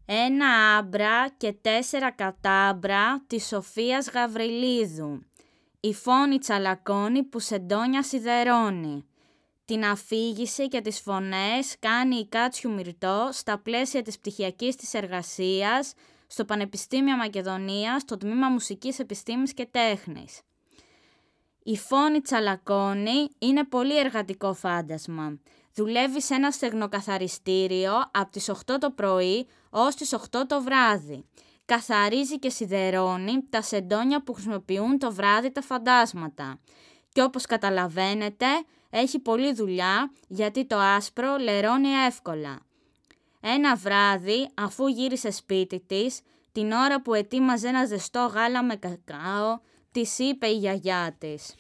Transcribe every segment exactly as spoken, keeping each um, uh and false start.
Ένα άμπρα και τέσσερα κατάμπρα της Σοφίας Γαβριλίδου. Η φόνη τσαλακώνει που σεντόνια σιδερώνει. Την αφήγηση και τις φωνές κάνει η Κάτσιου Μυρτώ στα πλαίσια της πτυχιακής της εργασίας στο Πανεπιστήμιο Μακεδονίας, στο Τμήμα Μουσικής Επιστήμης και Τέχνης. Η φόνη τσαλακώνει είναι πολύ εργατικό φάντασμα. Δουλεύει σε ένα στεγνοκαθαριστήριο από τις οκτώ το πρωί ως τις οκτώ το βράδυ. Καθαρίζει και σιδερώνει τα σεντόνια που χρησιμοποιούν το βράδυ τα φαντάσματα. Και όπως καταλαβαίνετε, έχει πολλή δουλειά γιατί το άσπρο λερώνει εύκολα. Ένα βράδυ, αφού γύρισε σπίτι της, την ώρα που ετοίμαζε ένα ζεστό γάλα με κακάο, της είπε η γιαγιά της: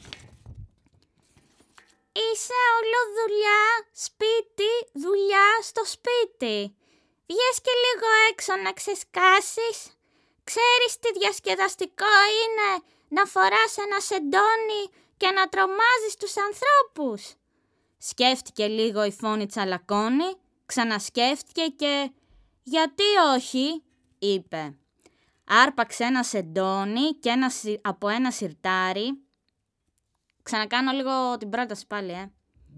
«Είσαι όλο δουλειά, σπίτι, δουλειά στο σπίτι. Βγες και λίγο έξω να ξεσκάσεις. Ξέρεις τι διασκεδαστικό είναι να φοράς ένα σεντόνι και να τρομάζεις τους ανθρώπους?» Σκέφτηκε λίγο η φόνη τσαλακώνει, ξανασκέφτηκε και «Γιατί όχι?» είπε. Άρπαξε ένα σεντόνι και ένα, από ένα σιρτάρι. Ξανακάνω λίγο την πρόταση πάλι, ε.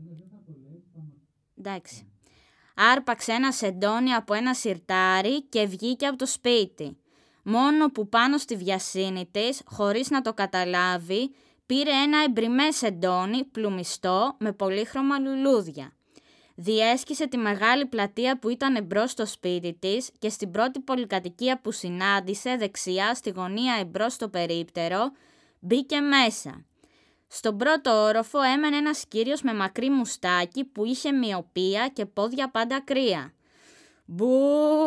Εντάξει. Άρπαξε ένα σεντόνι από ένα σιρτάρι και βγήκε από το σπίτι. Μόνο που πάνω στη βιασύνη της, χωρίς να το καταλάβει, πήρε ένα εμπριμέ σεντόνι πλουμιστό με πολύχρωμα λουλούδια. Διέσχισε τη μεγάλη πλατεία που ήταν εμπρός στο σπίτι της και στην πρώτη πολυκατοικία που συνάντησε δεξιά στη γωνία εμπρός στο περίπτερο, μπήκε μέσα. Στον πρώτο όροφο έμενε ένας κύριος με μακρύ μουστάκι που είχε μοιοπία και πόδια πάντα κρύα. «Μπου!»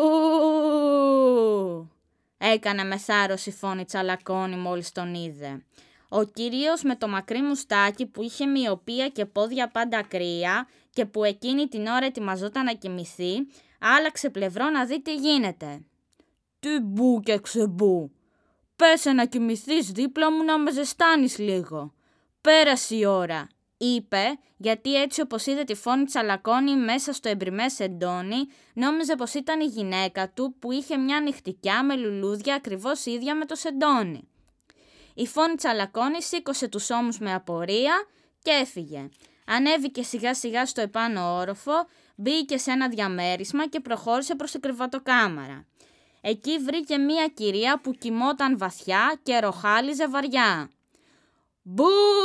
έκανε με θάρρος η φόνη τσαλακώνει μόλις τον είδε. Ο κύριος με το μακρύ μουστάκι που είχε μοιοπία και πόδια πάντα κρύα και που εκείνη την ώρα ετοιμαζόταν να κοιμηθεί, άλλαξε πλευρό να δει τι γίνεται. «Τι μπου και ξεμπού! Πέσε να κοιμηθείς δίπλα μου να με ζεστάνεις λίγο. Πέρασε η ώρα», είπε, γιατί έτσι όπως είδε τη φόνη τσαλακώνει μέσα στο εμπριμέ σεντόνι, νόμιζε πως ήταν η γυναίκα του που είχε μια νυχτικιά με λουλούδια ακριβώς ίδια με το σεντόνι. Η φόνη τσαλακώνει σήκωσε τους ώμους με απορία και έφυγε. Ανέβηκε σιγά σιγά στο επάνω όροφο, μπήκε σε ένα διαμέρισμα και προχώρησε προς την κρεβατοκάμαρα. Εκεί βρήκε μία κυρία που κοιμόταν βαθιά και ροχάλιζε βαριά. «Μπου!»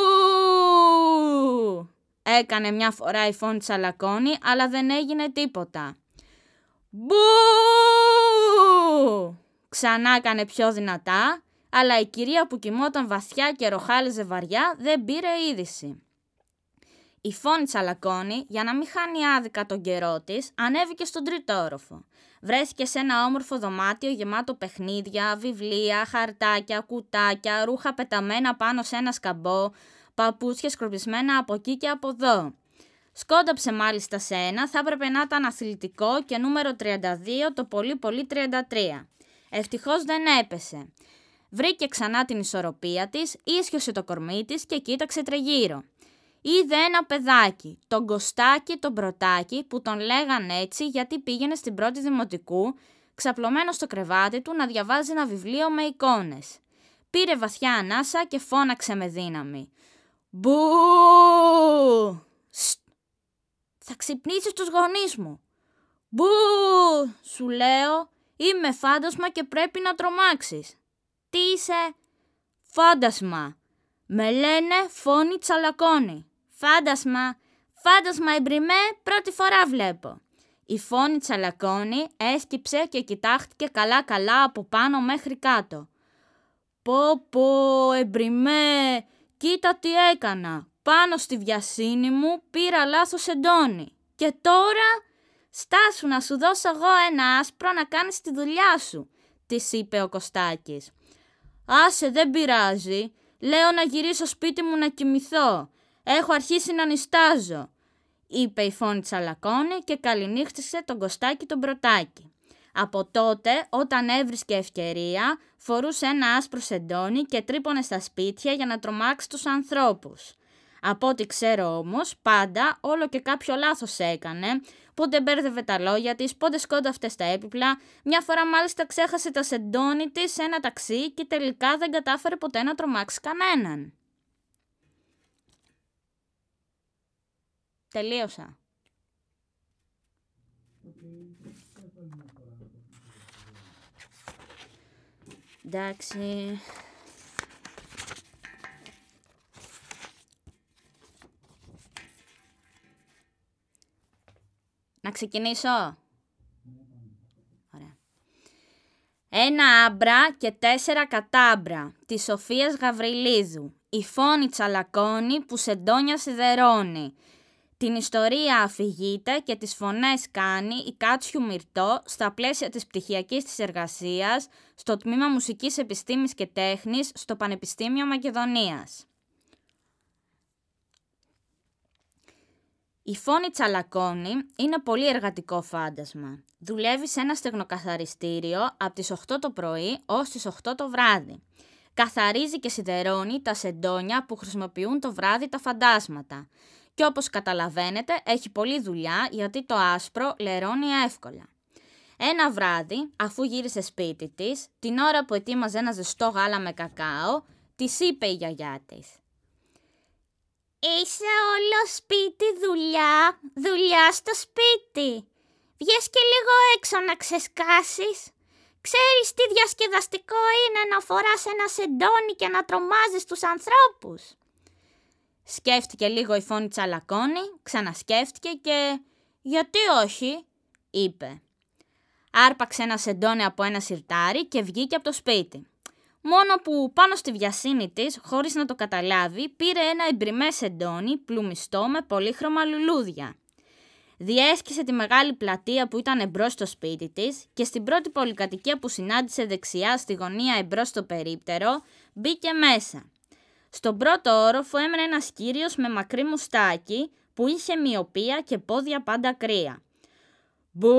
έκανε μια φορά η φόνη τσαλακώνει, αλλά δεν έγινε τίποτα. «Μπου!» ξανά έκανε πιο δυνατά, αλλά η κυρία που κοιμόταν βαθιά και ροχάλιζε βαριά δεν πήρε είδηση. Η φόνη τσαλακώνει, για να μην χάνει άδικα τον καιρό της, ανέβηκε στον τρίτο όροφο. Βρέθηκε σε ένα όμορφο δωμάτιο γεμάτο παιχνίδια, βιβλία, χαρτάκια, κουτάκια, ρούχα πεταμένα πάνω σε ένα σκαμπό, παπούτσια σκορπισμένα από εκεί και από εδώ. Σκόνταψε μάλιστα σε ένα, θα έπρεπε να ήταν αθλητικό και νούμερο τριάντα δύο, το πολύ πολύ τριάντα τρία. Ευτυχώς δεν έπεσε. Βρήκε ξανά την ισορροπία της, ίσιοσε το κορμί της και κοίταξε τρεγύρω. Είδε ένα παιδάκι, τον Κωστάκη τον Πρωτάκη, που τον λέγαν έτσι γιατί πήγαινε στην πρώτη δημοτικού, ξαπλωμένο στο κρεβάτι του να διαβάζει ένα βιβλίο με εικόνες. Πήρε βαθιά ανάσα και φώναξε με δύναμη. «Μπου! Στ! Θα ξυπνήσεις τους γονείς μου. Μπου! Σου λέω, είμαι φάντασμα και πρέπει να τρομάξεις». «Τι είσαι?» «Φάντασμα. Με λένε φόνη τσαλακώνει». «Φάντασμα, φάντασμα εμπριμέ, πρώτη φορά βλέπω». Η φόνη τσαλακώνει έσκυψε και κοιτάχτηκε καλά καλά από πάνω μέχρι κάτω. «Πω πω εμπριμέ, κοίτα τι έκανα. Πάνω στη βιασύνη μου πήρα λάθος σεντόνι. Και τώρα στάσου να σου δώσω εγώ ένα άσπρο να κάνεις τη δουλειά σου», της είπε ο Κωστάκης. «Άσε, δεν πειράζει. Λέω να γυρίσω σπίτι μου να κοιμηθώ. Έχω αρχίσει να νηστάζω», είπε η φόνη τσαλακώνει και καληνύχτησε τον Κωστάκη τον Πρωτάκη. Από τότε, όταν έβρισκε ευκαιρία, φορούσε ένα άσπρο σεντόνι και τρύπωνε στα σπίτια για να τρομάξει τους ανθρώπους. Από ό,τι ξέρω όμως, πάντα όλο και κάποιο λάθος έκανε, πότε μπέρδευε τα λόγια της, πότε σκόνταφτε στα έπιπλα, μια φορά μάλιστα ξέχασε τα σεντόνι της σε ένα ταξί και τελικά δεν κατάφερε ποτέ να τρομάξει κανέναν. Τελείωσα. Εντάξει. Να ξεκινήσω. Ωραία. Ένα άμπρα και τέσσερα κατάμπρα της Σοφίας Γαβριλίδου. Η φόνη τσαλακώνει που σεντόνια σιδερώνει. Την ιστορία αφηγείται και τις φωνές κάνει η Κάτσιου Μυρτώ στα πλαίσια της πτυχιακής της εργασίας στο Τμήμα Μουσικής Επιστήμης και Τέχνης στο Πανεπιστήμιο Μακεδονίας. Η φόνη τσαλακώνει είναι πολύ εργατικό φάντασμα. Δουλεύει σε ένα στεγνοκαθαριστήριο από τις οκτώ το πρωί ως τις οκτώ το βράδυ. Καθαρίζει και σιδερώνει τα σεντόνια που χρησιμοποιούν το βράδυ τα φαντάσματα. Και όπως καταλαβαίνετε έχει πολλή δουλειά γιατί το άσπρο λερώνει εύκολα. Ένα βράδυ, αφού γύρισε σπίτι της, την ώρα που ετοίμαζε ένα ζεστό γάλα με κακάο, της είπε η γιαγιά της: «Είσαι όλο σπίτι δουλειά, δουλειά στο σπίτι. Βγες και λίγο έξω να ξεσκάσεις. Ξέρεις τι διασκεδαστικό είναι να φοράς ένα σεντόνι και να τρομάζεις τους ανθρώπους?» Σκέφτηκε λίγο η φόνη τσαλακώνει, ξανασκέφτηκε και «Γιατί όχι?» είπε. Άρπαξε ένα σεντόνι από ένα σιρτάρι και βγήκε από το σπίτι. Μόνο που πάνω στη βιασύνη της, χωρίς να το καταλάβει, πήρε ένα εμπριμέ σεντόνι πλουμιστό με πολύχρωμα λουλούδια. Διέσχισε τη μεγάλη πλατεία που ήταν εμπρός στο σπίτι της και στην πρώτη πολυκατοικία που συνάντησε δεξιά στη γωνία εμπρός στο περίπτερο, μπήκε μέσα. Στον πρώτο όροφο έμενε ένας κύριος με μακρύ μουστάκι που είχε μοιοπία και πόδια πάντα κρύα. «Μπου!»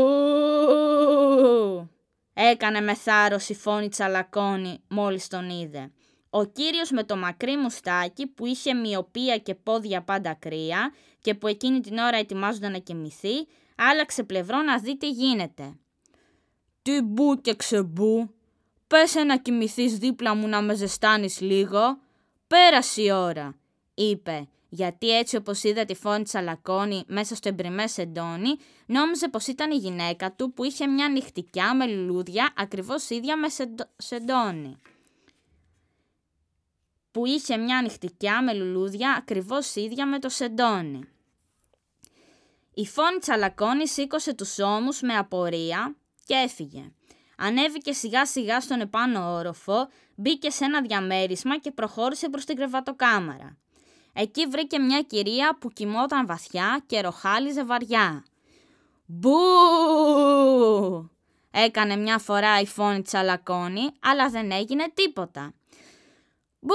έκανε με θάρρος η φόνη τσαλακώνει μόλις τον είδε. Ο κύριος με το μακρύ μουστάκι που είχε μοιοπία και πόδια πάντα κρύα και που εκείνη την ώρα ετοιμάζονταν να κοιμηθεί, άλλαξε πλευρό να δει τι γίνεται. «Τι μπου και ξεμπού, πέσε να κοιμηθείς δίπλα μου να με ζεστάνεις λίγο. Πέρασε η ώρα», είπε, γιατί έτσι όπως είδε τη φόνη τσαλακώνει μέσα στο εμπριμέ σεντόνι, νόμιζε πως ήταν η γυναίκα του που είχε μια νυχτικιά με λουλούδια ακριβώς ίδια με σεντόνι. Που είχε μια νυχτικιά με λουλούδια ακριβώς ίδια με το σεντόνι. Η φόνη τσαλακώνει σήκωσε τους ώμους με απορία και έφυγε. Ανέβηκε σιγά σιγά στον επάνω όροφο, μπήκε σε ένα διαμέρισμα και προχώρησε προς την κρεβατοκάμαρα. Εκεί βρήκε μια κυρία που κοιμόταν βαθιά και ροχάλιζε βαριά. «Μπου!» έκανε μια φορά η φόνη τσαλακώνει, αλλά δεν έγινε τίποτα. «Μπου!»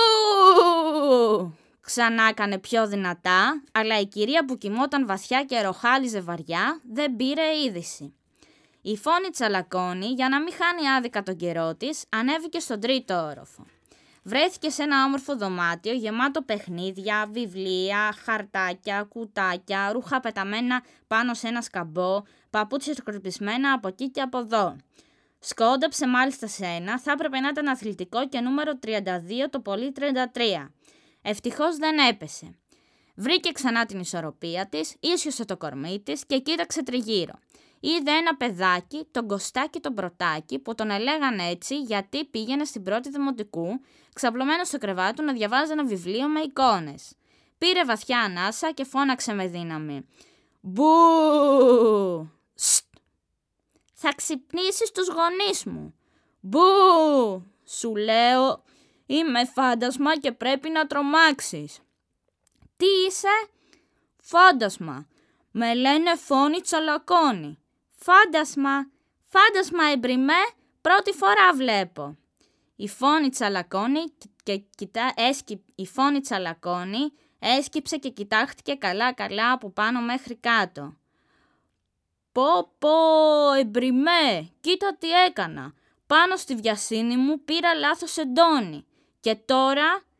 ξανά έκανε πιο δυνατά, αλλά η κυρία που κοιμόταν βαθιά και ροχάλιζε βαριά δεν πήρε είδηση. Η φόνη τσαλακώνει, για να μην χάνει άδικα τον καιρό της, ανέβηκε στον τρίτο όροφο. Βρέθηκε σε ένα όμορφο δωμάτιο γεμάτο παιχνίδια, βιβλία, χαρτάκια, κουτάκια, ρούχα πεταμένα πάνω σε ένα σκαμπό, παπούτσια σκορπισμένα από εκεί και από εδώ. Σκόνταψε μάλιστα σε ένα, θα έπρεπε να ήταν αθλητικό και νούμερο τριάντα δύο, το πολύ τριάντα τρία. Ευτυχώς δεν έπεσε. Βρήκε ξανά την ισορροπία της, ίσιοσε το κορμί της και κοίταξε τριγύρω. Είδε ένα παιδάκι, τον Κωστάκι τον Πρωτάκι, που τον έλεγαν έτσι γιατί πήγαινε στην πρώτη δημοτικού, ξαπλωμένο στο κρεβάτι του να διαβάζει ένα βιβλίο με εικόνες. Πήρε βαθιά ανάσα και φώναξε με δύναμη. «Μπου! Στ! Θα ξυπνήσεις τους γονείς μου. Μπου! Σου λέω, είμαι φάντασμα και πρέπει να τρομάξεις». «Τι είσαι?» «Φάντασμα. Με λένε φόνη τσαλακώνει». «Φάντασμα, φάντασμα εμπριμέ, πρώτη φορά βλέπω». Η φόνη τσαλακώνει και κοιτά, έσκυ, η φόνη τσαλακώνει, έσκυψε και κοιτάχτηκε καλά καλά από πάνω μέχρι κάτω. «Πω πω εμπριμέ, κοίτα τι έκανα. Πάνω στη βιασύνη μου πήρα λάθος σεντόνι. Και τώρα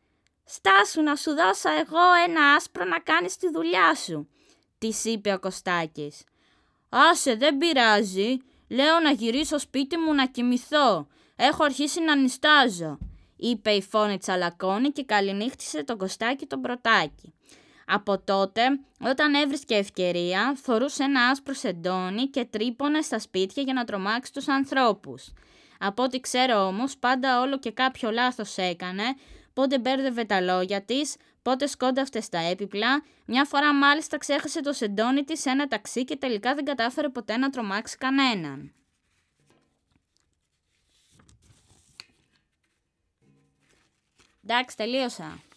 «Στάσου να σου δώσω εγώ ένα άσπρο να κάνεις τη δουλειά σου», της είπε ο Κωστάκης. «Άσε, δεν πειράζει. Λέω να γυρίσω σπίτι μου να κοιμηθώ. Έχω αρχίσει να νηστάζω», είπε η φόνη τσαλακώνη και καληνύχτησε τον Κωστάκη τον Πρωτάκη. Από τότε, όταν έβρισκε ευκαιρία, φορούσε ένα άσπρο σεντόνι και τρύπωνε στα σπίτια για να τρομάξει τους ανθρώπους. Από ό,τι ξέρω όμως, πάντα όλο και κάποιο λάθος έκανε, πότε μπέρδευε τα λόγια της, πότε σκόνταυτε στα έπιπλα, μια φορά μάλιστα ξέχασε το σεντόνι της σε ένα ταξί και τελικά δεν κατάφερε ποτέ να τρομάξει κανέναν. Εντάξει, τελείωσα.